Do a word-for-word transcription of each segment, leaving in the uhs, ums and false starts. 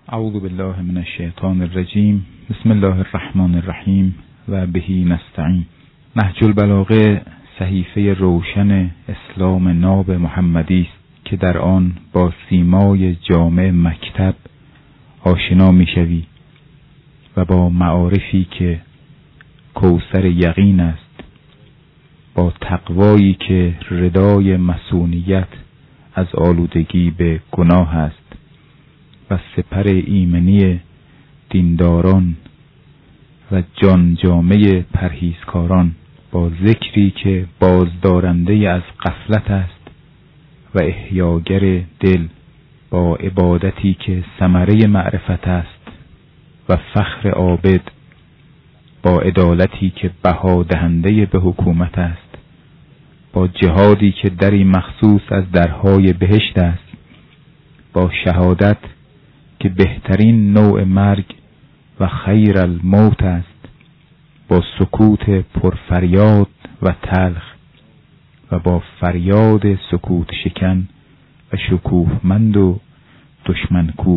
اعوذ بالله من الشیطان الرجیم. بسم الله الرحمن الرحیم و بهی نستعین. نهج البلاغه صحیفه روشن اسلام ناب محمدی است که در آن با سیمای جامع مکتب آشنا میشوی و با معارفی که کوثر یقین است، با تقوایی که ردای مصونیت از آلودگی به گناه است و سپر ایمنی دینداران و جان جامه پرهیزکاران، با ذکری که بازدارنده از غفلت است و احیاگر دل، با عبادتی که ثمره معرفت است و فخر عابد، با عدالتی که بها دهنده به حکومت است، با جهادی که دری مخصوص از درهای بهشت است، با شهادت که بهترین نوع مرگ و خیر الموت است، با سکوت پرفریاد و تلخ و با فریاد سکوت شکن و شکوهمند و دشمنکوب.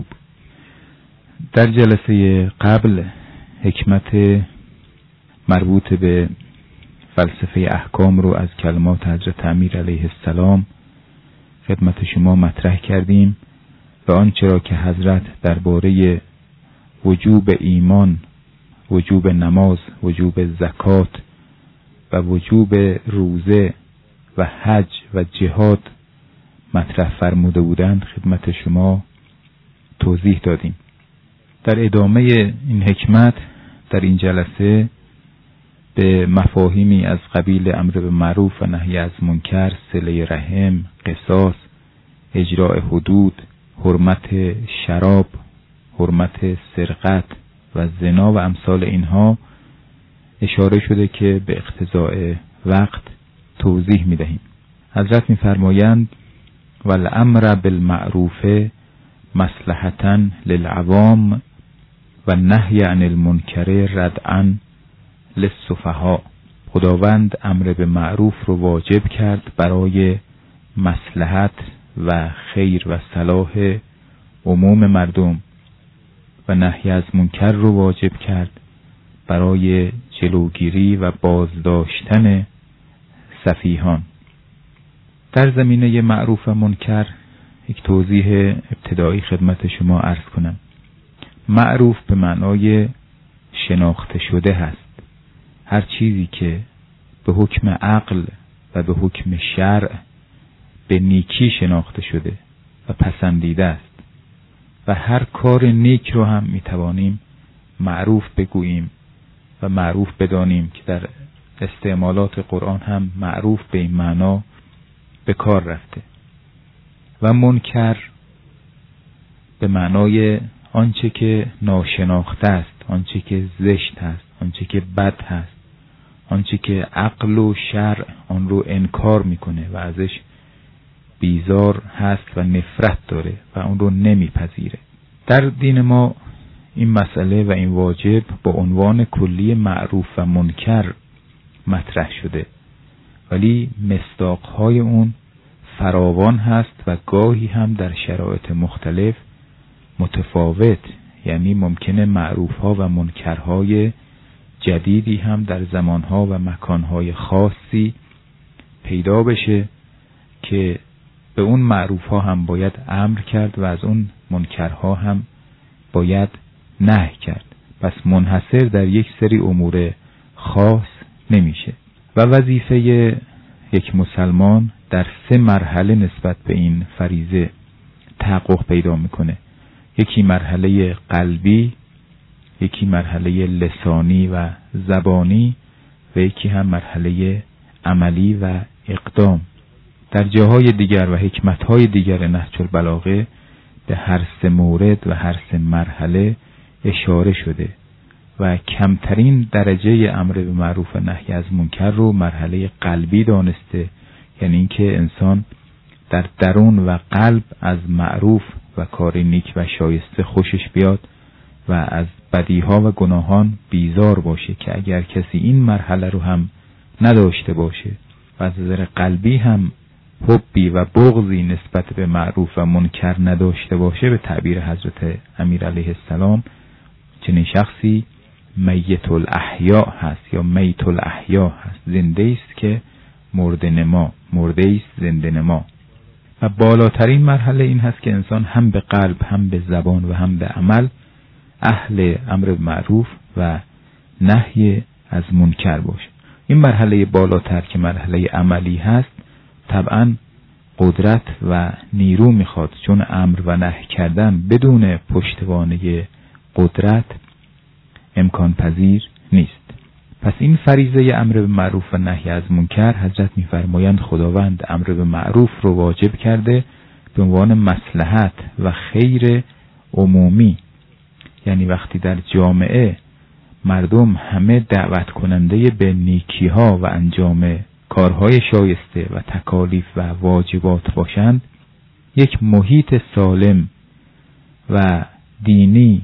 در جلسه قبل حکمت مربوط به فلسفه احکام رو از کلمات حضرت امیر علیه السلام خدمت شما مطرح کردیم و آنچه را که حضرت درباره وجوب ایمان، وجوب نماز، وجوب زکات و وجوب روزه و حج و جهاد مطرح فرموده بودند خدمت شما توضیح دادیم. در ادامه این حکمت در این جلسه به مفاهیمی از قبیل امر به معروف و نهی از منکر، صله رحم، قصاص، اجراء حدود، حرمت شراب، حرمت سرقت و زنا و امثال اینها اشاره شده که به اقتضاء وقت توضیح می‌دهیم. حضرت می‌فرمایند والامر بالمعروف مصلحةً للعوام و نهی عن المنکر ردعاً للسفهاء. خداوند امر به معروف رو واجب کرد برای مصلحت و خیر و صلاح عموم مردم و نهی از منکر رو واجب کرد برای جلوگیری و بازداشتن سفیهان. در زمینه معروف و منکر یک توضیح ابتدایی خدمت شما عرض کنم. معروف به معنای شناخته شده هست. هر چیزی که به حکم عقل و به حکم شرع به نیکی شناخته شده و پسندیده است و هر کار نیک رو هم میتوانیم معروف بگوییم و معروف بدانیم که در استعمالات قرآن هم معروف به این معنا به کار رفته. و منکر به معنای آنچه که ناشناخته است، آنچه که زشت است، آنچه که بد هست، آنچه که عقل و شرع آن رو انکار میکنه و ازش بیزار هست و نفرت داره و اون رو نمیپذیره. در دین ما این مسئله و این واجب با عنوان کلی معروف و منکر مطرح شده، ولی مصداقهای اون فراوان هست و گاهی هم در شرایط مختلف متفاوت، یعنی ممکنه معروفها و منکرهای جدیدی هم در زمانها و مکانهای خاصی پیدا بشه که به اون معروفها هم باید امر کرد و از اون منکرها هم باید نهی کرد. پس منحصر در یک سری امور خاص نمیشه و وظیفه یک مسلمان در سه مرحله نسبت به این فریضه تحقق پیدا میکنه. یکی مرحله قلبی، یکی مرحله لسانی و زبانی و یکی هم مرحله عملی و اقدام. در جاهای دیگر و حکمتهای دیگر نهج البلاغه به هر سه مورد و هر سه مرحله اشاره شده و کمترین درجه امر به معروف و نهی از منکر رو مرحله قلبی دانسته، یعنی اینکه انسان در درون و قلب از معروف و کار نیک و شایسته خوشش بیاد و از بدیها و گناهان بیزار باشه، که اگر کسی این مرحله رو هم نداشته باشه و از نظر قلبی هم حبی و بغضی نسبت به معروف و منکر نداشته باشه، به تعبیر حضرت امیر علیه السلام چنین شخصی میت الاحیا هست یا میت الاحیا هست، زنده است که مرده نما، مرده است زنده نما. و بالاترین مرحله این هست که انسان هم به قلب هم به زبان و هم به عمل اهل امر معروف و نهی از منکر باشه. این مرحله بالاتر که مرحله عملی هست طبعا قدرت و نیرو میخواد، چون امر و نهی کردن بدون پشتوانه قدرت امکان پذیر نیست. پس این فریضه امر به معروف و نهی از منکر، حضرت میفرمایند خداوند امر به معروف رو واجب کرده به عنوان مصلحت و خیر عمومی، یعنی وقتی در جامعه مردم همه دعوت کننده به نیکی ها و انجام کارهای شایسته و تکالیف و واجبات باشند، یک محیط سالم و دینی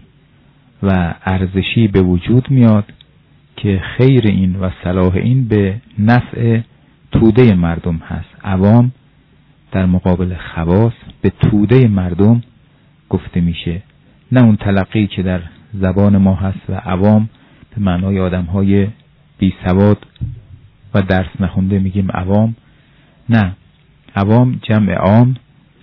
و ارزشی به وجود میاد که خیر این و صلاح این به نفع توده مردم هست. عوام در مقابل خواص به توده مردم گفته میشه، نه اون تلقی که در زبان ما هست و عوام به معنای آدم های بی سواد و درس نخونده میگیم عوام. نه، عوام جمع عام،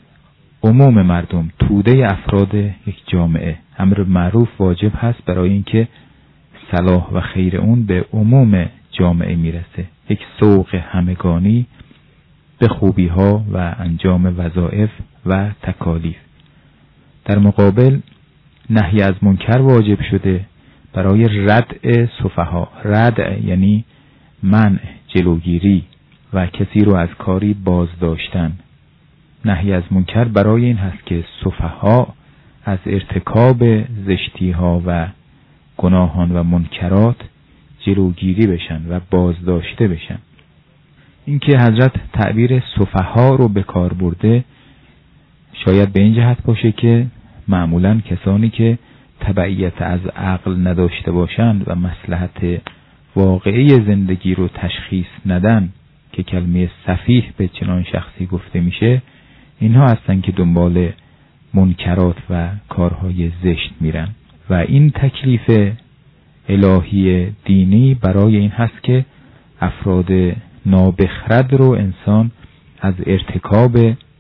عموم مردم، توده افراد یک جامعه. امر معروف واجب هست برای اینکه صلاح و خیر اون به عموم جامعه میرسه، یک سوق همگانی به خوبی ها و انجام وظایف و تکالیف. در مقابل نهی از منکر واجب شده برای ردع سفها. ردع یعنی منع، جلوگیری و کسی رو از کاری باز داشتن. نهی از منکر برای این هست که سفها از ارتکاب زشتی ها و گناهان و منکرات جلوگیری بشن و بازداشته بشن. اینکه حضرت تعبیر سفها رو به کار برده شاید به این جهت باشه که معمولاً کسانی که تبعیت از عقل نداشته باشند و مصلحت واقعی زندگی رو تشخیص ندن، که کلمه سفیه به چنان شخصی گفته میشه، اینها هستن که دنبال منکرات و کارهای زشت میرن. و این تکلیف الهی دینی برای این هست که افراد نابخرد رو انسان از ارتکاب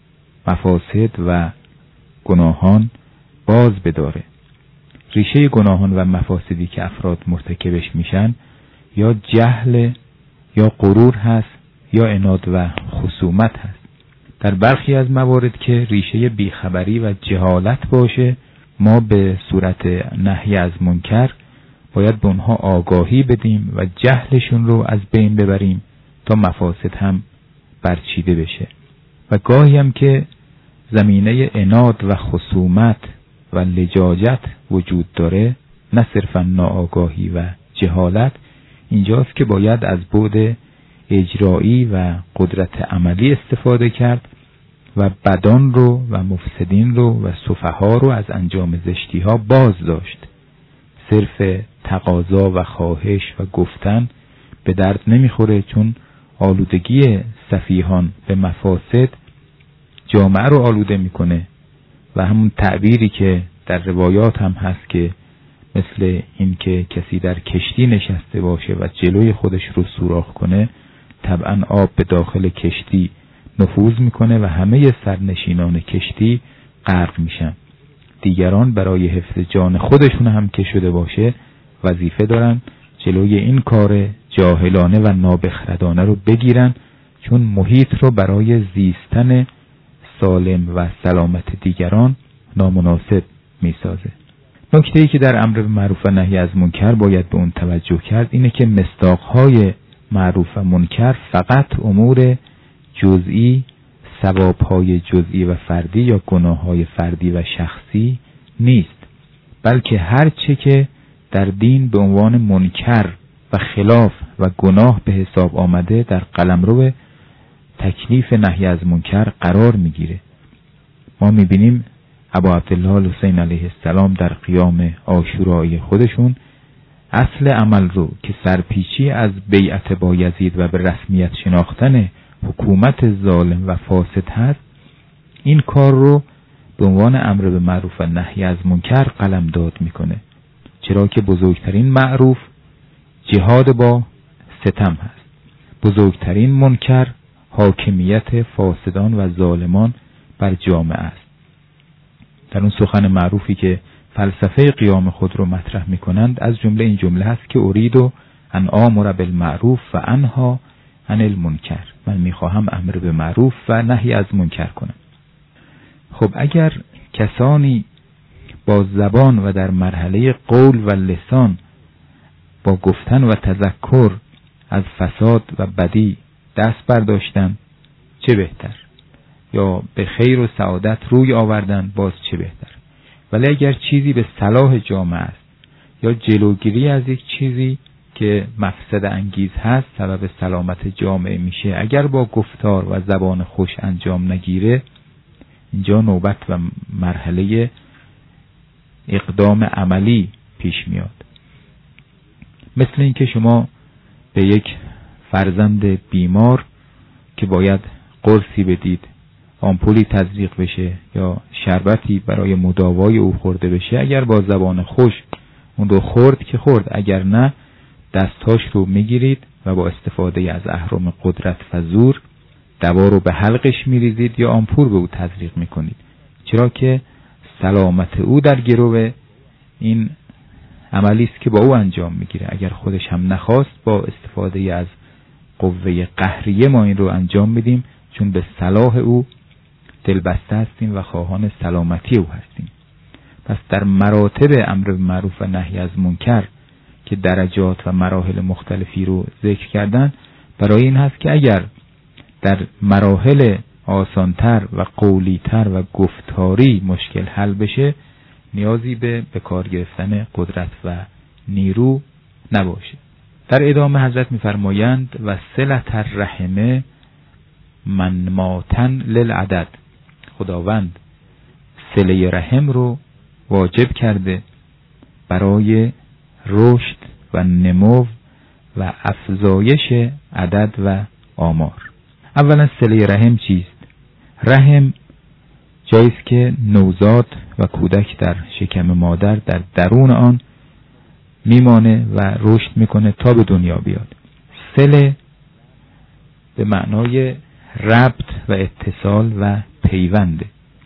مفاسد و گناهان باز بداره. ریشه گناهان و مفاسدی که افراد مرتکبش میشن یا جهل یا غرور هست یا عناد و خصومت هست. در برخی از موارد که ریشه بیخبری و جهالت باشه، ما به صورت نهی از منکر باید به اونها آگاهی بدیم و جهلشون رو از بین ببریم تا مفاسد هم برچیده بشه. و گاهی هم که زمینه عناد و خصومت و لجاجت وجود داره، نه صرفا ناآگاهی و جهالت، اینجاست که باید از بعد اجرایی و قدرت عملی استفاده کرد و بدان رو و مفسدین رو و سفها رو از انجام زشتی ها باز داشت. صرف تقاضا و خواهش و گفتن به درد نمیخوره، چون آلودگی سفیهان به مفاسد جامعه رو آلوده میکنه. و همون تعبیری که در روایات هم هست که مثل این که کسی در کشتی نشسته باشه و جلوی خودش رو سوراخ کنه، طبعا آب به داخل کشتی نفوذ میکنه و همه سرنشینان کشتی غرق میشن. دیگران برای حفظ جان خودشون هم که شده باشه وظیفه دارن جلوی این کار جاهلانه و نابخردانه رو بگیرن، چون محیط رو برای زیستن سالم و سلامت دیگران نامناسب میسازه. نکته‌ای که در امر معروف و نهی از منکر باید به اون توجه کرد اینه که مصداق‌های معروف و منکر فقط امور جزئی، ثواب‌های جزئی و فردی یا گناه‌های فردی و شخصی نیست، بلکه هر چه که در دین به عنوان منکر و خلاف و گناه به حساب آمده در قلمرو تکلیف نهی از منکر قرار میگیره. ما میبینیم ابا عبدالله الحسین علیه السلام در قیام عاشورایی خودشون اصل عمل رو که سرپیچی از بیعت با یزید و به رسمیت شناختن حکومت ظالم و فاسد هست، این کار رو به عنوان امر به معروف و نهی از منکر قلمداد میکنه، چرا که بزرگترین معروف جهاد با ستم هست، بزرگترین منکر حاکمیت فاسدان و ظالمان بر جامعه است. در اون سخن معروفی که فلسفه قیام خود رو مطرح میکنند، از جمله این جمله هست که اریدو ان آمر بالمعروف و انها عن المنکر، من میخواهم امر به معروف و نهی از منکر کنم. خب اگر کسانی با زبان و در مرحله قول و لسان با گفتن و تذکر از فساد و بدی دست برداشتن، چه بهتر، یا به خیر و سعادت روی آوردن، باز چه بهتر. ولی اگر چیزی به صلاح جامعه است یا جلوگیری از یک چیزی که مفسد انگیز هست، سبب سلامت جامعه میشه، اگر با گفتار و زبان خوش انجام نگیره، اینجا نوبت و مرحله اقدام عملی پیش میاد. مثل اینکه شما به یک فرزند بیمار که باید قرصی بدید، آمپولی تزریق بشه یا شربتی برای مداوای او خورده بشه، اگر با زبان خوش اون رو خورد که خورد، اگر نه دستاش رو میگیرید و با استفاده از اهرم قدرت و زور دوا رو به حلقش میریزید یا آمپول به او تزریق میکنید، چرا که سلامت او در گرو این عملی است که با او انجام میگیره. اگر خودش هم نخواست، با استفاده از قوه قهریه ما این رو انجام میدیم، چون به صلاح او دلبسته هستیم و خواهان سلامتی او هستیم. پس در مراتب امر به معروف و نهی از منکر که درجات و مراحل مختلفی رو ذکر کردن، برای این هست که اگر در مراحل آسانتر و قولیتر و گفتاری مشکل حل بشه، نیازی به به کار گرفتن قدرت و نیرو نباشه. در ادامه حضرت می‌فرمایند و صلة الرحم منماتن للعدد، خداوند صله رحم رو واجب کرده برای رشد و نمو و افزایش عدد و آمار. اولا صله رحم چیست؟ رحم جاییست که نوزاد و کودک در شکم مادر در درون آن میمانه و رشد میکنه تا به دنیا بیاد. صله به معنای ربط و اتصال و پیونده.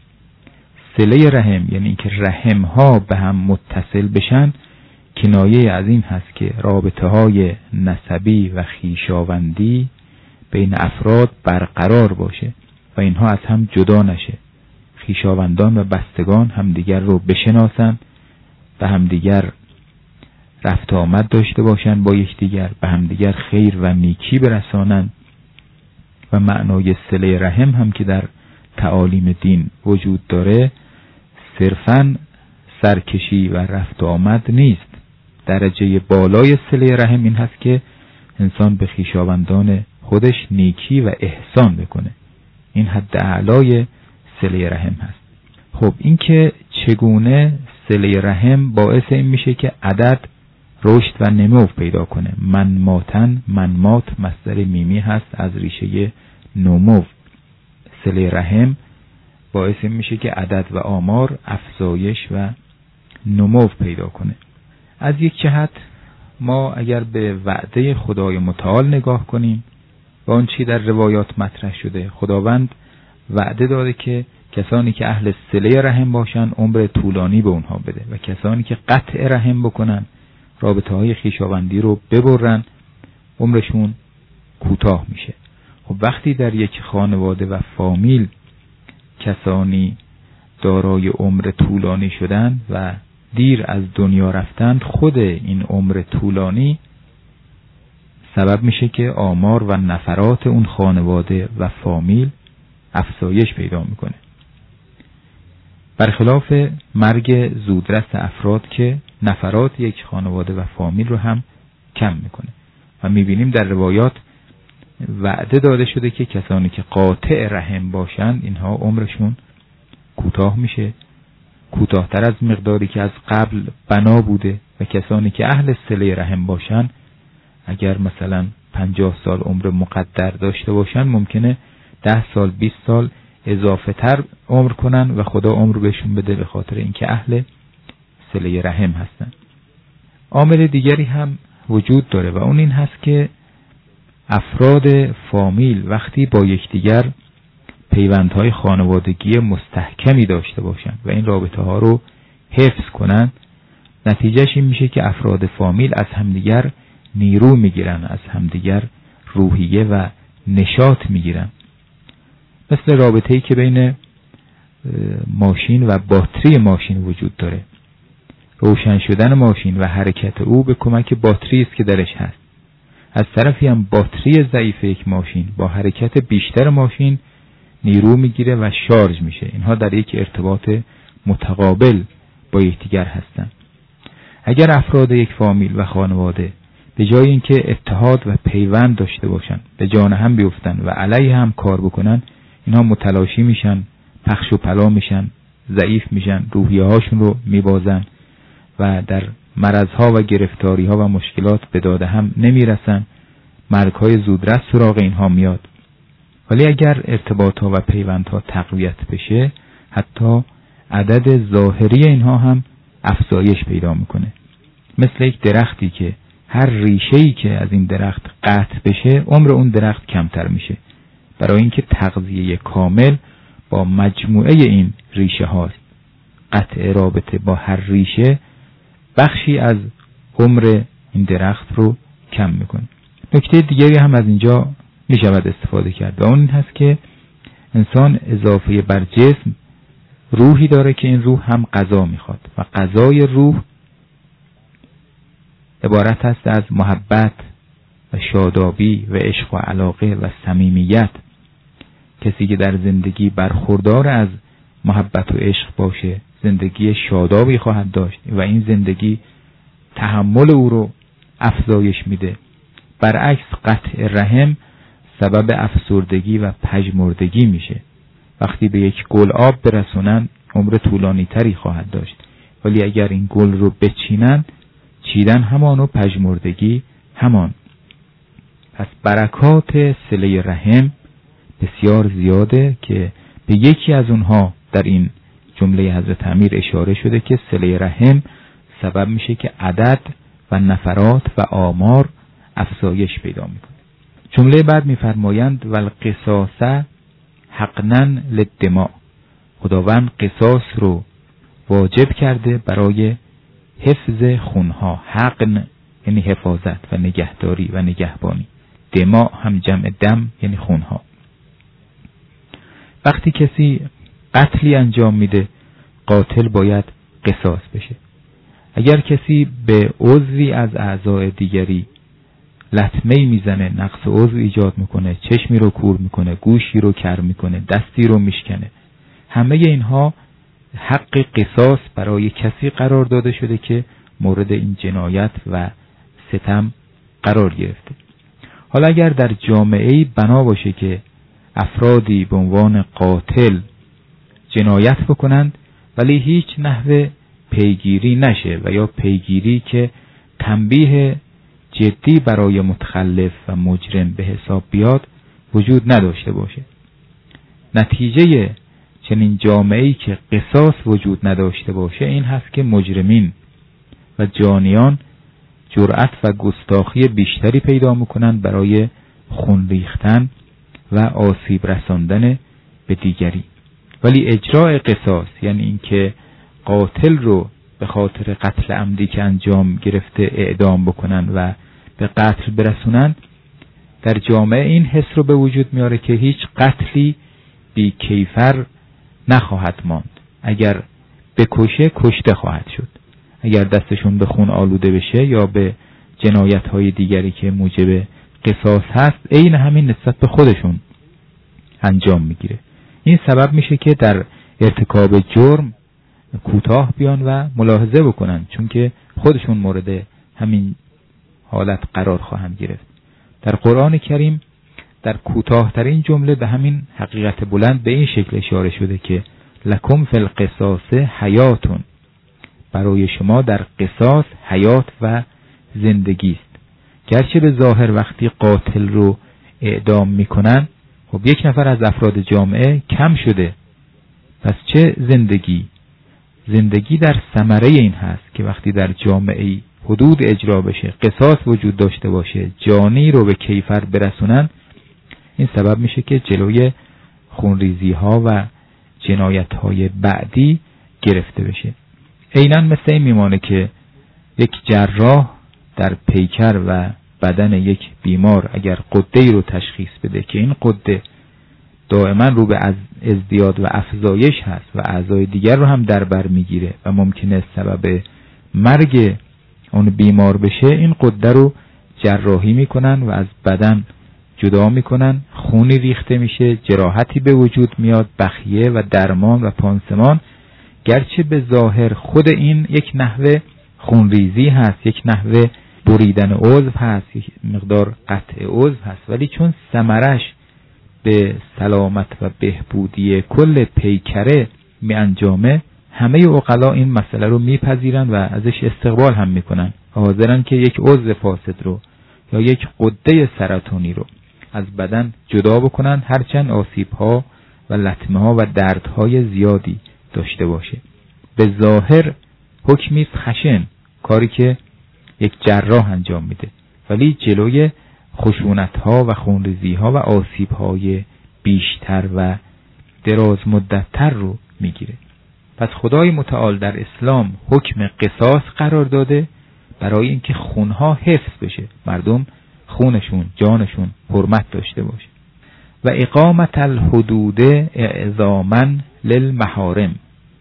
صله رحم یعنی اینکه رحم ها به هم متصل بشن، کنایه از این هست که رابطه های نسبی و خویشاوندی بین افراد برقرار باشه و اینها از هم جدا نشه. خویشاوندان و بستگان همدیگر رو بشناسن، به همدیگر رفت آمد داشته باشن، با یکدیگر به همدیگر خیر و نیکی برسانن. و معنای صله رحم هم که در تعالیم دین وجود داره، صرفاً سرکشی و رفت آمد نیست. درجه بالای صله رحم این هست که انسان به خویشاوندان خودش نیکی و احسان بکنه. این حد اعلای صله رحم هست. خب این که چگونه صله رحم باعث این میشه که عدد رشد و نمو پیدا کنه. منماتن، منمات مصدر میمی هست از ریشه نمو. صله رحم باعث این میشه که عدد و آمار افزایش و نمو پیدا کنه. از یک جهت ما اگر به وعده خدای متعال نگاه کنیم و آن چی در روایات مطرح شده، خداوند وعده داده که کسانی که اهل صله رحم باشن عمر طولانی به اونها بده و کسانی که قطع رحم بکنن، رابطه های خویشاوندی رو ببرن، عمرشون کوتاه میشه. خب وقتی در یک خانواده و فامیل کسانی دارای عمر طولانی شدن و دیر از دنیا رفتند، خود این عمر طولانی سبب میشه که آمار و نفرات اون خانواده و فامیل افزایش پیدا میکنه، برخلاف مرگ زودرس افراد که نفرات یک خانواده و فامیل رو هم کم میکنه. و میبینیم در روایات وعده داده شده که کسانی که قاطع رحم باشند اینها عمرشون کوتاه میشه، کوتاهتر از مقداری که از قبل بنا بوده، و کسانی که اهل صله رحم باشند اگر مثلا پنجاه سال عمر مقدر داشته باشن ممکنه ده سال بیست سال اضافه تر عمر کنن و خدا عمر بهشون بده به خاطر اینکه اهل صله رحم هستن. عامل دیگری هم وجود داره و اون این هست که افراد فامیل وقتی با یکدیگر پیوندهای خانوادگی مستحکمی داشته باشن و این رابطه ها رو حفظ کنن، نتیجهش این میشه که افراد فامیل از همدیگر نیرو میگیرن، از همدیگر روحیه و نشاط میگیرن. مثل رابطه‌ای که بین ماشین و باتری ماشین وجود داره. روشن شدن ماشین و حرکت او به کمک باتری است که درش هست. از طرفی هم باتری ضعیف یک ماشین با حرکت بیشتر ماشین نیرو میگیره و شارژ میشه. اینها در یک ارتباط متقابل با یکدیگر هستند. اگر افراد یک فامیل و خانواده به جای اینکه اتحاد و پیوند داشته باشن به جان هم بیفتن و علیه هم کار بکنن، اینها متلاشی میشن، پخش و پلا میشن، ضعیف میشن، روحیه هاشون رو میبازن و در مرضها و گرفتاری ها و مشکلات به داد هم نمیرسن. مرگ های زودرس سراغ اینها میاد. ولی اگر ارتباط ها و پیوند ها تقویت بشه، حتی عدد ظاهری اینها هم افزایش پیدا میکنه. مثل یک درختی که هر ریشه‌ای که از این درخت قطع بشه عمر اون درخت کمتر میشه، برای اینکه تغذیه کامل با مجموعه این ریشه هاست. قطع رابطه با هر ریشه بخشی از عمر این درخت رو کم میکنه. نکته دیگری هم از اینجا میشود استفاده کرد و اون این هست که انسان اضافه بر جسم روحی داره که این روح هم غذا میخواد و غذای روح عبارت است از محبت و شادابی و عشق و علاقه و صمیمیت. کسی که در زندگی برخوردار از محبت و عشق باشه زندگی شادابی خواهد داشت و این زندگی تحمل او رو افزایش میده. برعکس قطع رحم سبب افسردگی و پژمردگی میشه. وقتی به یک گل آب برسونن عمر طولانی تری خواهد داشت، ولی اگر این گل رو بچینن چیدن همان و پژمردگی همان. پس برکات صله رحم بسیار زیاده که به یکی از اونها در این جمله حضرت امیر اشاره شده که صله رحم سبب میشه که عدد و نفرات و آمار افزایش پیدا میکنه. جمله بعد میفرمایند والقصاص حقنا للدماء، خداوند قصاص رو واجب کرده برای حفظ خونها. حقن یعنی حفاظت و نگهداری و نگهبانی. دماء هم جمع دم یعنی خونها. وقتی کسی قتلی انجام میده قاتل باید قصاص بشه. اگر کسی به عضوی از اعضای دیگری لطمه‌ای میزنه، نقص عضو ایجاد میکنه، چشمی رو کور میکنه، گوشی رو کر میکنه، دستی رو میشکنه، همه اینها حق قصاص برای کسی قرار داده شده که مورد این جنایت و ستم قرار گرفته. حالا اگر در جامعه‌ای بنا باشه که افرادی به عنوان قاتل جنایت بکنند ولی هیچ نحوه پیگیری نشه و یا پیگیری که تنبیه جدی برای متخلف و مجرم به حساب بیاد وجود نداشته باشه، نتیجه چنین جامعه‌ای که قصاص وجود نداشته باشه این هست که مجرمین و جانیان جرأت و گستاخی بیشتری پیدا میکنند برای خون ریختن و آسیب رساندن به دیگری. ولی اجراء قصاص یعنی اینکه قاتل رو به خاطر قتل عمدی که انجام گرفته اعدام بکنن و به قتل برسونن، در جامعه این حس رو به وجود میاره که هیچ قتلی بی کیفر نخواهد ماند. اگر بکشه کشته خواهد شد. اگر دستشون به خون آلوده بشه یا به جنایت های دیگری که موجب قصاص هست عین همین نسبت به خودشون انجام میگیره. این سبب میشه که در ارتکاب جرم کوتاه بیان و ملاحظه بکنن، چون که خودشون مورد همین حالت قرار خواهند گرفت. در قرآن کریم در کوتاه‌ترین جمله به همین حقیقت بلند به این شکل اشاره شده که لکم فی القصاص حیاتون، برای شما در قصاص حیات و زندگی است. گرچه به ظاهر وقتی قاتل رو اعدام میکنن خب یک نفر از افراد جامعه کم شده، پس چه زندگی؟ زندگی در ثمره این هست که وقتی در جامعه حدود اجرا بشه، قصاص وجود داشته باشه، جانی رو به کیفر برسونن، این سبب میشه که جلوی خونریزی ها و جنایت های بعدی گرفته بشه. عیناً مثل این میمانه که یک جراح در پیکر و بدن یک بیمار اگر قده‌ای رو تشخیص بده که این قده دائما رو به ازدیاد و افزایش هست و اعضای دیگر رو هم در بر میگیره و ممکنه سبب مرگ اون بیمار بشه، این قده رو جراحی میکنن و از بدن جدا میکنن، خونی ریخته میشه، جراحتی به وجود میاد، بخیه و درمان و پانسمان. گرچه به ظاهر خود این یک نحوه خونریزی هست، یک نحوه بریدن عضو هست، یک مقدار قطع عضو هست، ولی چون ثمرش به سلامت و بهبودی کل پیکره می انجامه، همه عقلا این مسئله رو میپذیرن و ازش استقبال هم میکنن، حاضرن که یک عضو فاسد رو یا یک قده سرطانی رو از بدن جدا بکنن، هرچند آسیب‌ها و لطمه‌ها و دردهای زیادی داشته باشه. به ظاهر حکمی است خشن، کاری که یک جراح انجام میده، ولی جلوی خشونت‌ها و خونریزی‌ها و آسیب‌های بیشتر و دراز مدت‌تر رو میگیره. پس خدای متعال در اسلام حکم قصاص قرار داده برای اینکه خونها حفظ بشه، مردم خونشون، جانشون حرمت داشته باشه. و اقامت الحدود اعظاما للمحارم،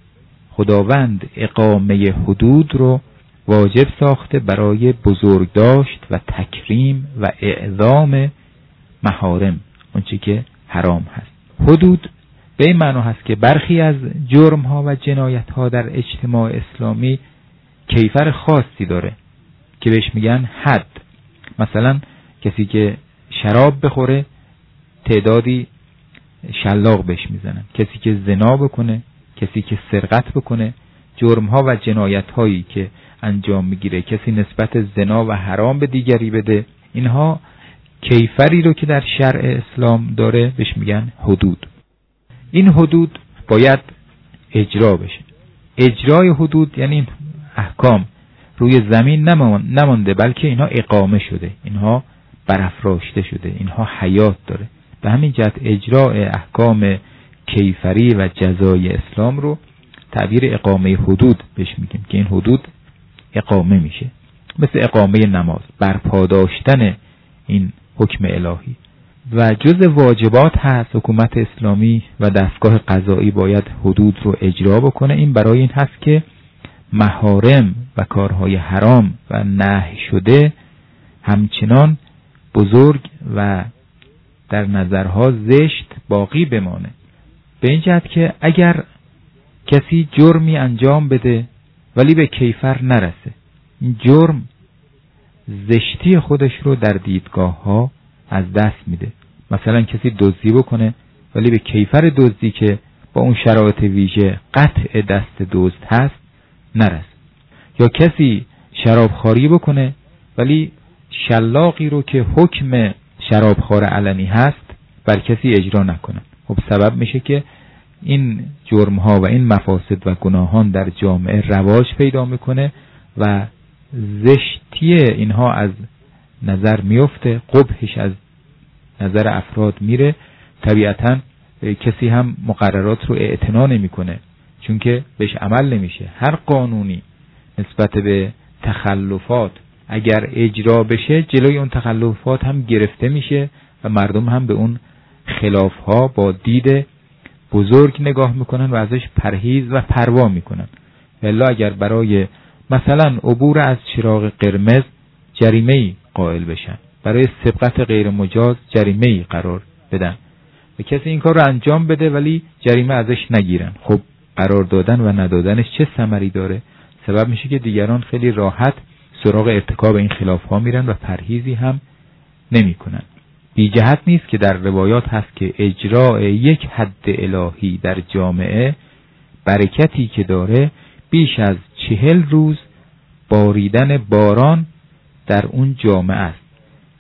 خداوند اقامه حدود رو واجب ساخته برای بزرگداشت و تکریم و اعظام محارم، اون چی که حرام هست. حدود به این معنی هست که برخی از جرم ها و جنایت ها در اجتماع اسلامی کیفر خاصی داره که بهش میگن حد. مثلا کسی که شراب بخوره تعدادی شلاق بهش میزنن، کسی که زنا بکنه، کسی که سرقت بکنه، جرم ها و جنایت هایی که انجام میگیره، کسی نسبت زنا و حرام به دیگری بده، اینها کیفری رو که در شرع اسلام داره بهش میگن حدود. این حدود باید اجرا بشه. اجرای حدود یعنی این احکام روی زمین نمانده، بلکه اینها اقامه شده، اینها برافراشته شده، اینها حیات داره. به همین جهت اجرای احکام کیفری و جزای اسلام رو تعبیر اقامه حدود بهش میگیم که این حدود اقامه میشه، مثل اقامه نماز، برپا داشتن این حکم الهی. و جز واجبات هست حکومت اسلامی و دستگاه قضایی باید حدود رو اجرا بکنه. این برای این هست که محارم و کارهای حرام و نهی شده همچنان بزرگ و در نظرها زشت باقی بمانه. به این جهت که اگر کسی جرمی انجام بده ولی به کیفر نرسه، این جرم زشتی خودش رو در دیدگاه ها از دست میده. مثلا کسی دزدی بکنه ولی به کیفر دزدی که با اون شرایط ویژه قطع دست دزد هست نرسه، یا کسی شرابخواری بکنه ولی شلاقی رو که حکم شرابخوار علنی هست بر کسی اجرا نکنه، خب سبب میشه که این جرم ها و این مفاسد و گناهان در جامعه رواج پیدا میکنه و زشتی اینها از نظر میفته، قبحش از نظر افراد میره. طبیعتا کسی هم مقررات رو اعتنا نمیکنه چون که بهش عمل نمیشه. هر قانونی نسبت به تخلفات اگر اجرا بشه جلوی اون تخلفات هم گرفته میشه و مردم هم به اون خلافها با دید بزرگ نگاه میکنن و ازش پرهیز و پروا میکنن. الا اگر برای مثلا عبور از چراغ قرمز جریمه‌ای قائل بشن، برای سبقت غیر مجاز جریمه‌ای قرار بدن و کسی این کار رو انجام بده ولی جریمه ازش نگیرن، خب قرار دادن و ندادنش چه ثمری داره؟ سبب میشه که دیگران خیلی راحت سراغ ارتکاب این خلاف‌ها میرن و پرهیزی هم نمیکنن. بی جهت نیست که در روایات هست که اجراء یک حد الهی در جامعه برکتی که داره بیش از چهل روز باریدن باران در اون جامعه است.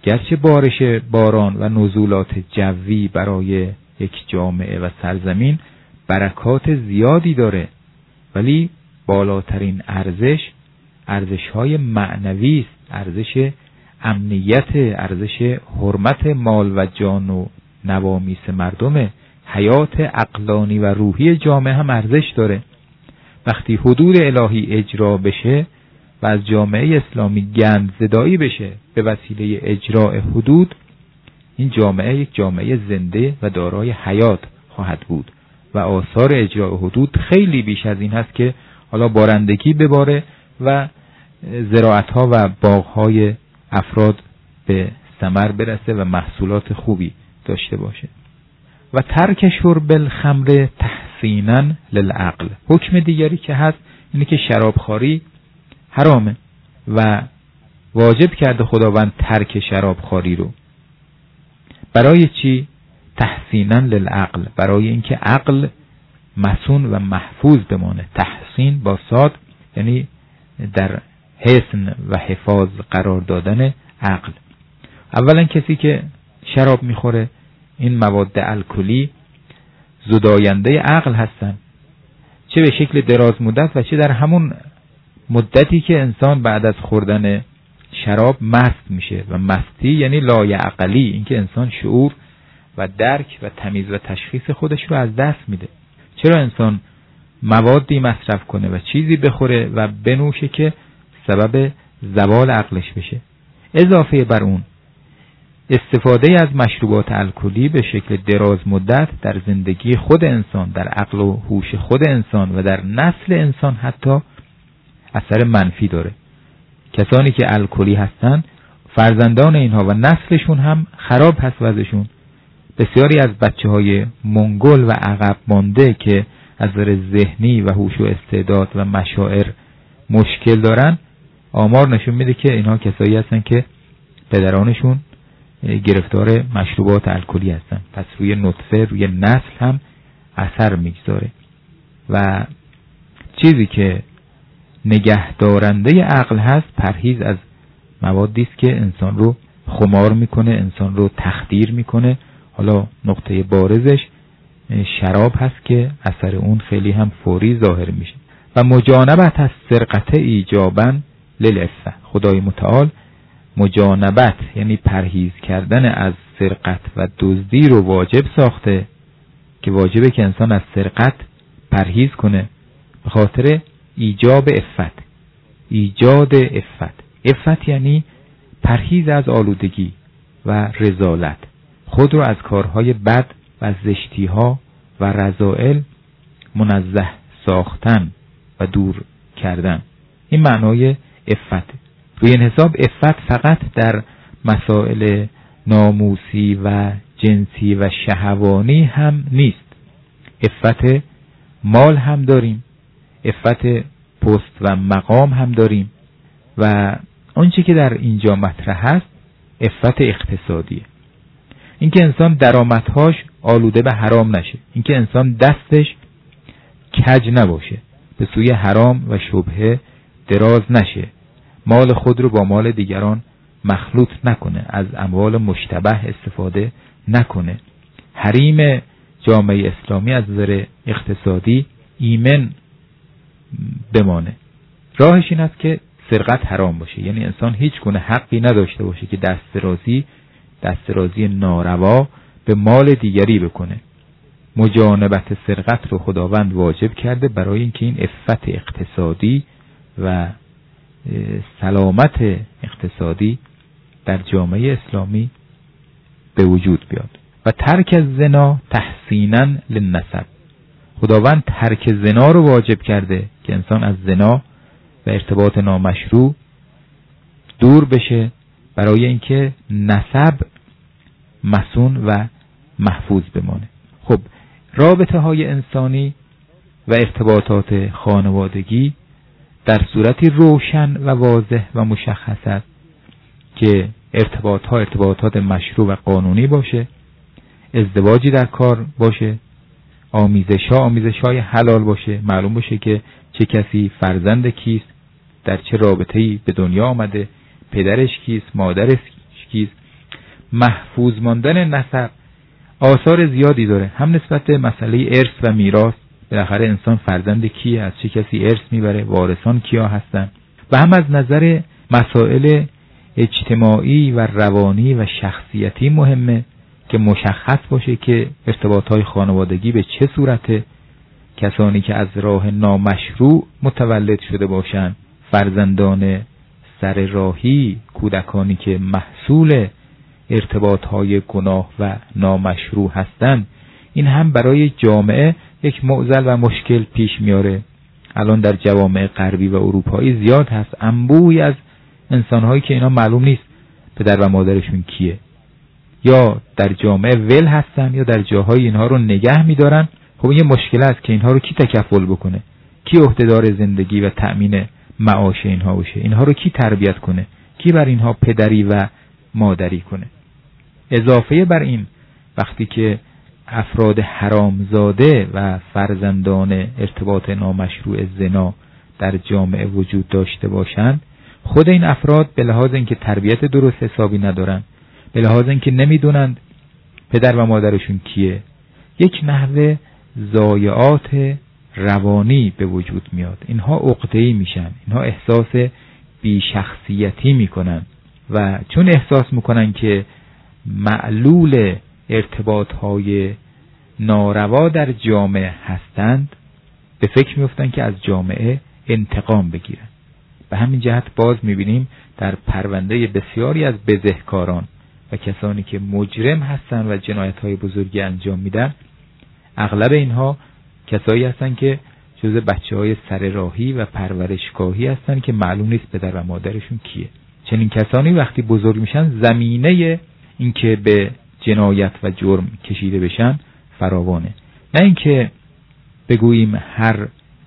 گرچه بارش باران و نزولات جوی برای یک جامعه و سرزمین برکات زیادی داره، ولی بالاترین ارزش ارزش‌های معنوی است، ارزش امنیت، ارزش حرمت مال و جان و نوامیس مردم، حیات عقلانی و روحی جامعه هم ارزش داره. وقتی حدود الهی اجرا بشه و از جامعه اسلامی گند زدایی بشه به وسیله اجراء حدود، این جامعه یک جامعه زنده و دارای حیات خواهد بود و آثار اجراء حدود خیلی بیش از این هست که حالا بارندگی بباره و زراعت‌ها و باغ‌های افراد به ثمر برسه و محصولات خوبی داشته باشه. و ترک شرب الخمر تحسینا للعقل. حکم دیگری که هست اینه که شرابخواری حرامه و واجب کرده خداوند ترک شرابخواری رو. برای چی؟ تحسینا للعقل، برای اینکه عقل مصون و محفوظ بمانه. تحسین با صاد یعنی در حسن و حفاظ قرار دادن عقل. اولا کسی که شراب میخوره، این مواد الکلی زداینده عقل هستن، چه به شکل دراز مدت و چه در همون مدتی که انسان بعد از خوردن شراب مست میشه. و مستی یعنی لایعقلی، اینکه انسان شعور و درک و تمیز و تشخیص خودش رو از دست میده. چرا انسان موادی مصرف کنه و چیزی بخوره و بنوشه که سبب زوال عقلش بشه؟ اضافه بر اون استفاده از مشروبات الکلی به شکل دراز مدت در زندگی خود انسان، در عقل و هوش خود انسان و در نسل انسان حتی اثر منفی داره. کسانی که الکلی هستن، فرزندان اینها و نسلشون هم خراب هست وضعشون. بسیاری از بچه های منگل و عقب مانده که از نظر ذهنی و هوش و استعداد و مشاعر مشکل دارن، آمار نشون میده که اینها کسایی هستن که پدرانشون گرفتار مشروبات الکلی هستن. پس روی نطفه، روی نسل هم اثر میگذاره و چیزی که نگهدارنده عقل هست پرهیز از موادی است که انسان رو خمار میکنه، انسان رو تخدیر میکنه. حالا نقطه بارزش شراب هست که اثر اون خیلی هم فوری ظاهر میشه. و مجانبت از سرقت ایجابا للعفه. خدای متعال مجانبت یعنی پرهیز کردن از سرقت و دزدی رو واجب ساخته که واجبه که انسان از سرقت پرهیز کنه به خاطر ایجاب عفت، ایجاد عفت. عفت یعنی پرهیز از آلودگی و رذالت، خود رو از کارهای بد و زشتی‌ها و رذائل منزه ساختن و دور کردن. این معنای عفت. روی این حساب عفت فقط در مسائل ناموسی و جنسی و شهوانی هم نیست. عفت مال هم داریم، عفت پست و مقام هم داریم و آنچه که در اینجا مطرح هست عفت اقتصادیه. اینکه انسان درآمدهاش آلوده به حرام نشه، اینکه انسان دستش کج نباشه، به سوی حرام و شبهه دراز نشه، مال خود رو با مال دیگران مخلوط نکنه، از اموال مشتبه استفاده نکنه. حریم جامعه اسلامی از نظر اقتصادی ایمن بمانه. راهش این است که سرقت حرام باشه، یعنی انسان هیچ گونه حقی نداشته باشه که دسترازی دسترازی ناروا به مال دیگری بکنه. مجانبت سرقت رو خداوند واجب کرده برای اینکه این عفت اقتصادی و سلامت اقتصادی در جامعه اسلامی به وجود بیاد. و ترک زنا تحسینا للنسب. خداوند ترک زنا رو واجب کرده که انسان از زنا و ارتباط نامشروع دور بشه برای اینکه نسب مصون و محفوظ بمانه. خب رابطه های انسانی و ارتباطات خانوادگی در صورتی روشن و واضح و مشخص است که ارتباط ها ارتباطات مشروع و قانونی باشه، ازدواجی در کار باشه، آمیزش ها آمیزش های حلال باشه، معلوم باشه که چه کسی فرزند کیست، در چه رابطه‌ای به دنیا آمده، پدرش کیست، مادرش کیست، محفوظ ماندن نسب آثار زیادی داره، هم نسبت به مسئله ارث و میراث، بالاخره انسان فرزند کیه، از چه کسی ارث میبره، وارثان کیا هستن، و هم از نظر مسائل اجتماعی و روانی و شخصیتی مهمه که مشخص باشه که ارتباطهای خانوادگی به چه صورته، کسانی که از راه نامشروع متولد شده باشن، فرزندان سر راهی، کودکانی که محصول ارتباطهای گناه و نامشروع هستند، این هم برای جامعه یک معضل و مشکل پیش میاره. الان در جوامع غربی و اروپایی زیاد هست انبوهی از انسانهایی که اینا معلوم نیست پدر و مادرشون کیه، یا در جامعه ول هستن یا در جاهای اینها رو نگه میدارن. خب این یه مشکل است که اینها رو کی تکفل بکنه، کی عهدهدار زندگی و تأمین معاش اینها باشه، اینها رو کی تربیت کنه، کی بر اینها پدری و مادری کنه. اضافه بر این وقتی که افراد حرامزاده و فرزندان ارتباط نامشروع زنا در جامعه وجود داشته باشند، خود این افراد به لحاظ اینکه تربیت درست حسابی ندارن، به لحاظ اینکه نمیدونند پدر و مادرشون کیه، یک نحوه ضایعات روانی به وجود میاد. اینها عقده‌ای میشن، اینها احساس بیشخصیتی میکنن و چون احساس میکنن که معلول ارتباطهای ناروا در جامعه هستند، به فکر میفتن که از جامعه انتقام بگیرن. به همین جهت باز میبینیم در پرونده بسیاری از بزهکاران و کسانی که مجرم هستن و جنایت‌های بزرگی انجام میدن، اغلب اینها کسایی هستن که جزء بچه‌های سر راهی و پرورشگاهی هستن که معلوم نیست پدر و مادرشون کیه. چنین کسانی وقتی بزرگ میشن زمینه اینکه به جنایت و جرم کشیده بشن فراوانه. نه اینکه بگوییم هر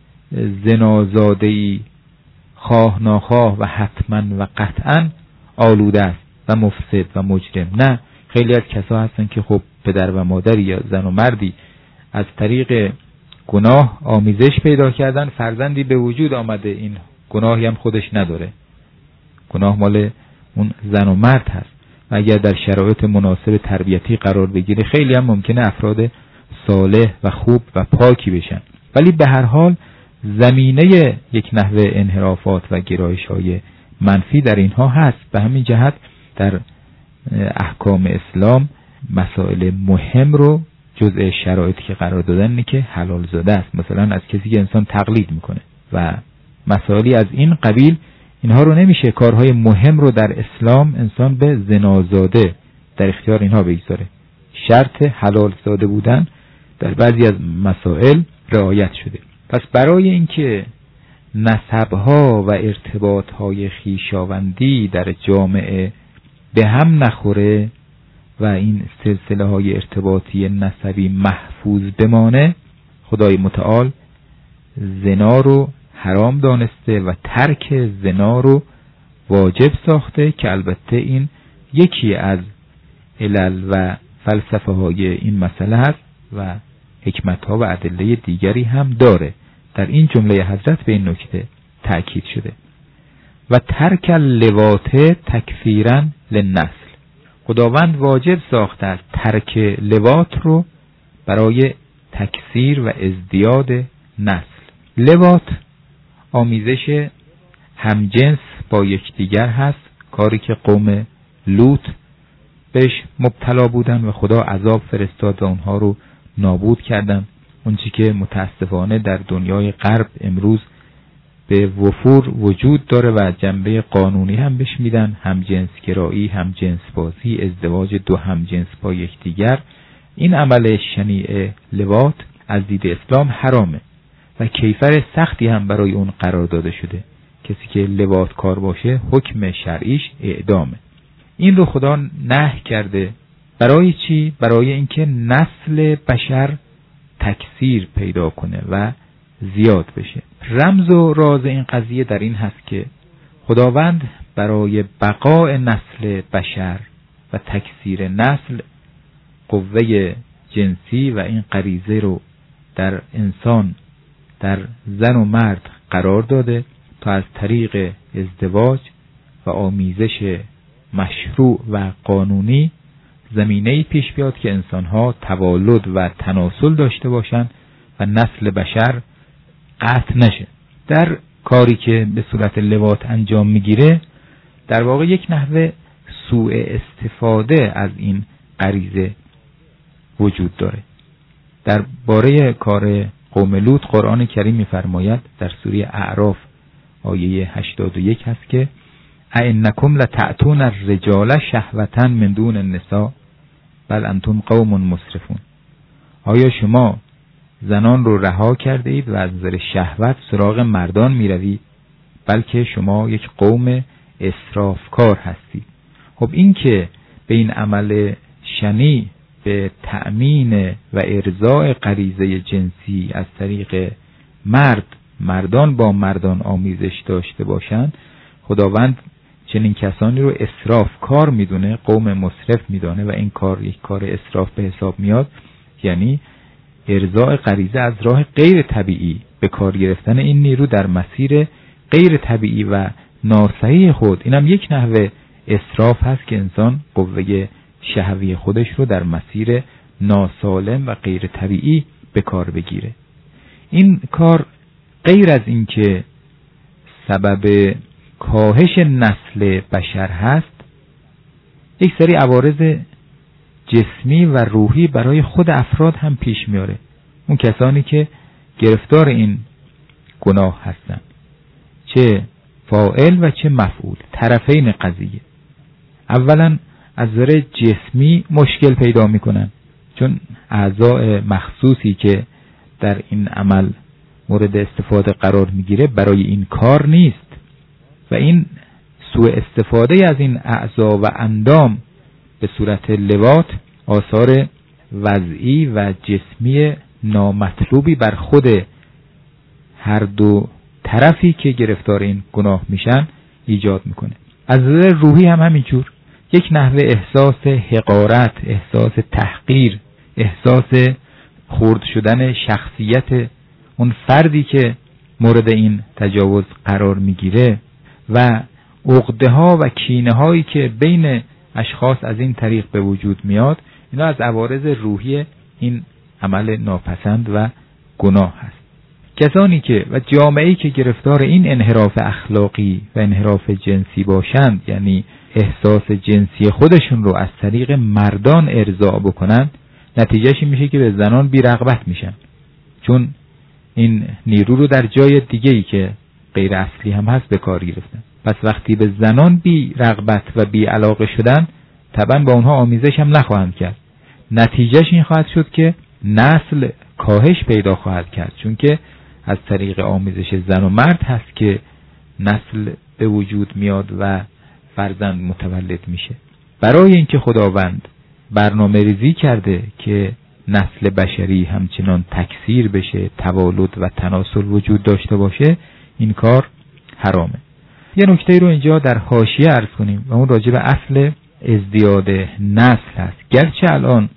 زنازاده‌ای خواه ناخواه و حتما و قطعا آلوده است و مفسد و مجرم. نه، خیلی از کسا هستن که خب پدر و مادری یا زن و مردی از طریق گناه آمیزش پیدا کردن، فرزندی به وجود آمده این گناهی هم خودش نداره، گناه مال اون زن و مرد هست و اگر در شرایط مناسب تربیتی قرار بگیره خیلی هم ممکنه افراد صالح و خوب و پاکی بشن. ولی به هر حال زمینه یک نحوه انحرافات و گرایش‌های منفی در اینها هست. به همین جهت در احکام اسلام مسائل مهم رو جزء شرایطی که قرار دادن اینه که حلال زاده است، مثلا از کسی که انسان تقلید میکنه و مسائلی از این قبیل، اینها رو نمیشه، کارهای مهم رو در اسلام انسان به زنازاده در اختیار اینها بگذاره. شرط حلال زاده بودن در بعضی از مسائل رعایت شده. پس برای اینکه نسبها و ارتباطهای خویشاوندی در جامعه به هم نخوره و این سلسله های ارتباطی نسبی محفوظ بمانه، خدای متعال زنا رو حرام دانسته و ترک زنا رو واجب ساخته که البته این یکی از علل و فلسفه های این مسئله هست و حکمت ها و ادله دیگری هم داره. در این جمله حضرت به این نکته تأکید شده و ترک اللواط تکفیرا للنسل. خداوند واجب ساخته است ترک لواط رو برای تکثیر و ازدیاد نسل. لواط آمیزش همجنس با یکدیگر هست، کاری که قوم لوط بهش مبتلا بودن و خدا عذاب فرستاد و اونها رو نابود کردن. اون چی که متاسفانه در دنیای غرب امروز به وفور وجود داره و جنبه قانونی هم بهش میدن، هم جنس گرایی، هم جنس بازی، ازدواج دو هم جنس با یکدیگر. این عمل شنیع لواط از دید اسلام حرامه و کیفر سختی هم برای اون قرار داده شده. کسی که لواط کار باشه حکم شرعیش اعدامه. این رو خدا نهی کرده. برای چی؟ برای اینکه نسل بشر تکثیر پیدا کنه و زیاد بشه. رمز و راز این قضیه در این هست که خداوند برای بقای نسل بشر و تکثیر نسل قوه جنسی و این غریزه رو در انسان، در زن و مرد قرار داده تا از طریق ازدواج و آمیزش مشروع و قانونی زمینه‌ای پیش بیاد که انسان‌ها توالد و تناسل داشته باشند و نسل بشر قطع نشه. در کاری که به صورت لواط انجام میگیره در واقع یک نحوه سوء استفاده از این غریزه وجود داره. در باره کار قوم لوط قرآن کریم می‌فرماید در سوره اعراف آیه هشتاد و یک هست که ائنکم لتأتون الرجال شهوة من دون النساء بل انتم قوم مسرفون. آیا شما زنان رو رها کرده اید و از نظر شهوت سراغ مردان میروید؟ بلکه شما یک قوم اسرافکار هستید. خب این که به این عمل شنی به تأمین و ارضاء غریزه جنسی از طریق مرد مردان با مردان آمیزش داشته باشند، خداوند چنین کسانی رو اسرافکار میدونه، قوم مسرف میدونه و این کار یک کار اسراف به حساب میاد. یعنی ارضاء غریزه از راه غیر طبیعی، به کار گرفتن این نیرو در مسیر غیر طبیعی و ناصحیح خود. اینم یک نحوه اسراف هست که انسان قوه شهوی خودش رو در مسیر ناسالم و غیر طبیعی به کار بگیره. این کار غیر از این که سبب کاهش نسل بشر هست، یک سری عوارض جسمی و روحی برای خود افراد هم پیش میاره. اون کسانی که گرفتار این گناه هستن، چه فاعل و چه مفعول، طرفین قضیه. اولا از نظر جسمی مشکل پیدا میکنن، چون اعضاء مخصوصی که در این عمل مورد استفاده قرار میگیره برای این کار نیست و این سوء استفاده از این اعضا و اندام به صورت لواط آثار وضعی و جسمی نامطلوبی بر خود هر دو طرفی که گرفتار این گناه میشن ایجاد میکنه. از نظر روحی هم همینجور، یک نحوه احساس حقارت، احساس تحقیر، احساس خرد شدن شخصیت اون فردی که مورد این تجاوز قرار میگیره و عقده ها و کینه هایی که بین اشخاص از این طریق به وجود میاد، اینا از عوارض روحی این عمل ناپسند و گناه هست. کسانی که و جامعه‌ای که گرفتار این انحراف اخلاقی و انحراف جنسی باشند، یعنی احساس جنسی خودشون رو از طریق مردان ارضاء بکنن، نتیجهش این میشه که به زنان بی رغبت میشن، چون این نیرو رو در جای دیگه‌ای که غیر اصلی هم هست به کار گرفتن. پس وقتی به زنان بی رغبت و بی علاقه شدن، طبعا با اونها آمیزش هم نخواهند کرد. نتیجهش این خواهد شد که نسل کاهش پیدا خواهد کرد، چون که از طریق آمیزش زن و مرد هست که نسل به وجود میاد و فرزند متولد میشه. برای اینکه خداوند برنامه ریزی کرده که نسل بشری همچنان تکثیر بشه، توالد و تناسل وجود داشته باشه، این کار حرامه. یه نکته رو اینجا در حاشیه عرض کنیم و اون راجع به اصل ازدیاد نسل هست. گرچه الان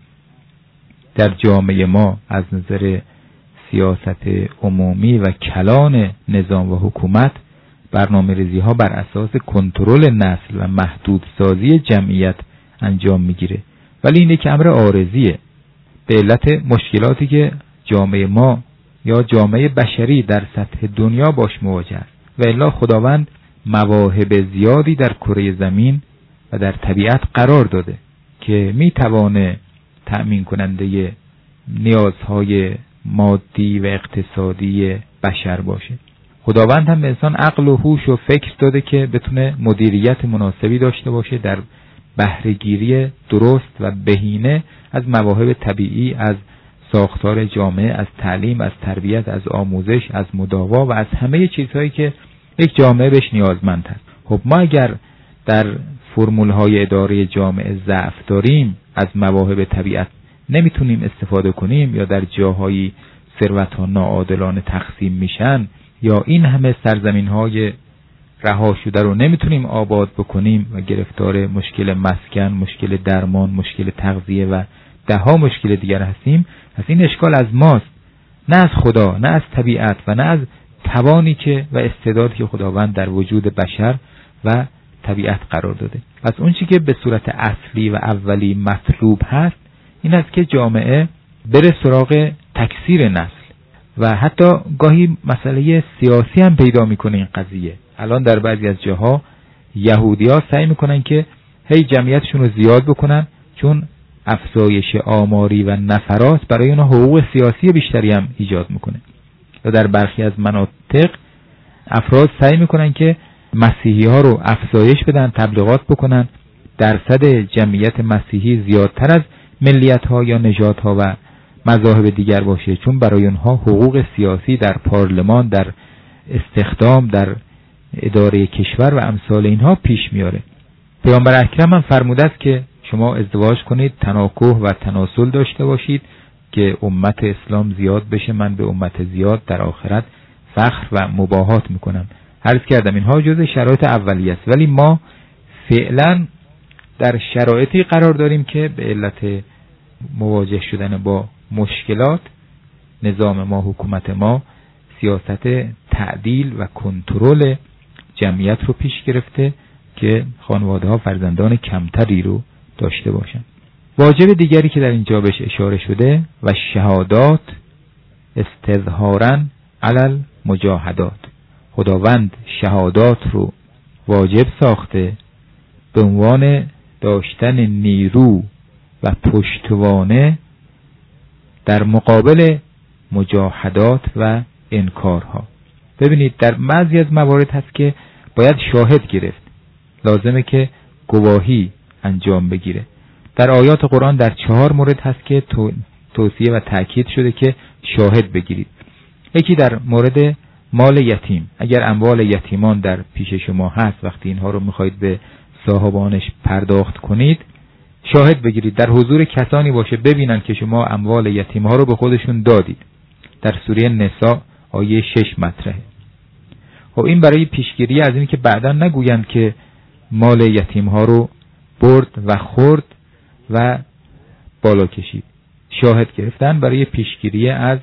در جامعه ما از نظر سیاست عمومی و کلان نظام و حکومت برنامه ریزی ها بر اساس کنترل نسل و محدود سازی جمعیت انجام میگیره، ولی این یک امر عارضیه به علت مشکلاتی که جامعه ما یا جامعه بشری در سطح دنیا باش مواجه است. و الا خداوند مواهب زیادی در کره زمین و در طبیعت قرار داده که میتوانه تأمین کننده نیازهای مادی و اقتصادی بشر باشه. خداوند هم به انسان عقل و هوش و فکر داده که بتونه مدیریت مناسبی داشته باشه در بهره‌گیری درست و بهینه از مواهب طبیعی، از ساختار جامعه، از تعلیم، از تربیت، از آموزش، از مداوا و از همه چیزهایی که یک جامعه بهش نیازمند هست. خب ما اگر در فرمول‌های اداره جامعه ضعف داریم، از مواهب طبیعت نمیتونیم استفاده کنیم، یا در جاهایی ثروت‌ها ناعادلانه تقسیم میشن، یا این همه سرزمین‌های رها شده رو نمیتونیم آباد بکنیم و گرفتار مشکل مسکن، مشکل درمان، مشکل تغذیه و ده ها مشکل دیگر هستیم، پس این اشکال از ماست، نه از خدا، نه از طبیعت و نه از توانی که و استعدادی که خداوند در وجود بشر و طبیعت قرار داده. پس اون چی که به صورت اصلی و اولی مطلوب هست این است که جامعه بره سراغ تکثیر نسل و حتی گاهی مسئله سیاسی هم پیدا میکنه این قضیه. الان در بعضی از جاها یهودی‌ها سعی میکنن که هی جمعیتشون رو زیاد بکنن، چون افزایش آماری و نفرات برای اونها حقوق سیاسی بیشتری هم ایجاد میکنه. و در برخی از مناطق افراد سعی میکنن که مسیحی ها رو افزایش بدن، تبلیغات بکنن، درصد جمعیت مسیحی زیادتر از ملیت ها یا نژاد ها و مذاهب دیگر باشه، چون برای اونها حقوق سیاسی در پارلمان، در استخدام، در اداره کشور و امثال اینها پیش میاره. پیامبر اکرم هم فرموده است که شما ازدواج کنید، تناکح و تناسل داشته باشید که امت اسلام زیاد بشه، من به امت زیاد در آخرت فخر و مباهات میکنم. عرض کردم اینها جزء شرایط اولیه است، ولی ما فعلا در شرایطی قرار داریم که به علت مواجه شدن با مشکلات نظام ما، حکومت ما سیاست تعدیل و کنترل جمعیت رو پیش گرفته که خانواده ها فرزندان کمتری رو داشته باشن. واجب دیگری که در اینجا بهش اشاره شده و شهادات استظهارا علی المجاهدات، خداوند شهادات رو واجب ساخته به عنوان داشتن نیرو و پشتوانه در مقابل مجاهدات و انکارها. ببینید در بعضی از موارد هست که باید شاهد گرفت، لازمه که گواهی انجام بگیره. در آیات قرآن در چهار مورد هست که توصیه و تأکید شده که شاهد بگیرید. یکی در مورد مال یتیم، اگر اموال یتیمان در پیش شما هست، وقتی اینها رو میخواید به صاحبانش پرداخت کنید، شاهد بگیرید، در حضور کسانی باشه ببینن که شما اموال یتیم ها رو به خودشون دادید. در سوره نساء آیه شش مطرحه. خب این برای پیشگیری از این که بعدا نگویند که مال یتیم ها رو برد و خورد و بالا کشید. شاهد گرفتن برای پیشگیری از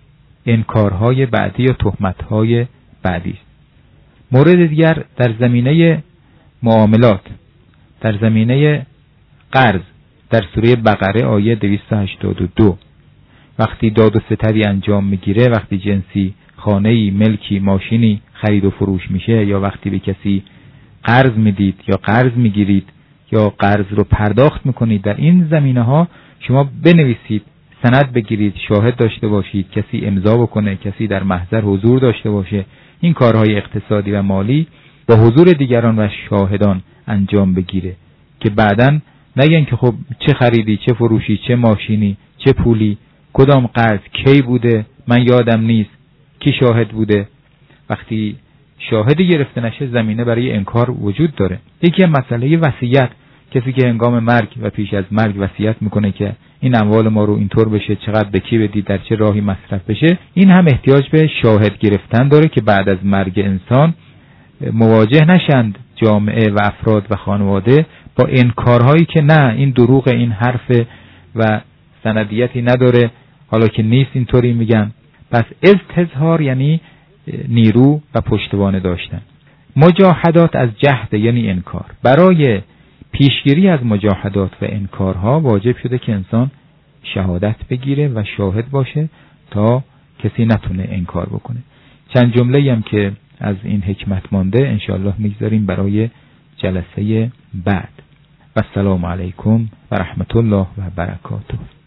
انکارهای بعدی یا تهمتهای بعدی است. مورد دیگر در زمینه معاملات، در زمینه قرض، در سوره بقره آیه دویست و هشتاد و دو وقتی داد و ستدی انجام میگیره، وقتی جنسی، خانه‌ای، ملکی، ماشینی خرید و فروش میشه، یا وقتی به کسی قرض میدید یا قرض میگیرید یا قرض رو پرداخت میکنید، در این زمینه ها شما بنویسید، سند بگیرید، شاهد داشته باشید، کسی امضا بکنه، کسی در محضر حضور داشته باشه. این کارهای اقتصادی و مالی با حضور دیگران و شاهدان انجام بگیره که بعداً نگن که خب چه خریدی، چه فروشی، چه ماشینی، چه پولی، کدام قرض، کی بوده، من یادم نیست، کی شاهد بوده. وقتی شاهدی گرفته نشه زمینه برای انکار وجود داره. یکی مسئله وصیت، کسی که هنگام مرگ و پیش از مرگ وصیت میکنه که این اموال ما رو اینطور بشه، چقدر به کی بدی، در چه راهی مصرف بشه، این هم احتیاج به شاهد گرفتن داره که بعد از مرگ انسان مواجه نشند جامعه و افراد و خانواده با انکارهایی که نه این دروغ، این حرف و سندیتی نداره، حالا که نیست اینطوری میگن. پس استظهار یعنی نیرو و پشتوانه داشتن. مجاهدات از جهد یعنی انکار. برای پیشگیری از مجاهدات و انکارها واجب شده که انسان شهادت بگیره و شاهد باشه تا کسی نتونه انکار بکنه. چند جمله هم که از این حکمت مانده انشاءالله میگذاریم برای جلسه بعد. و السلام علیکم و رحمت الله و برکاته.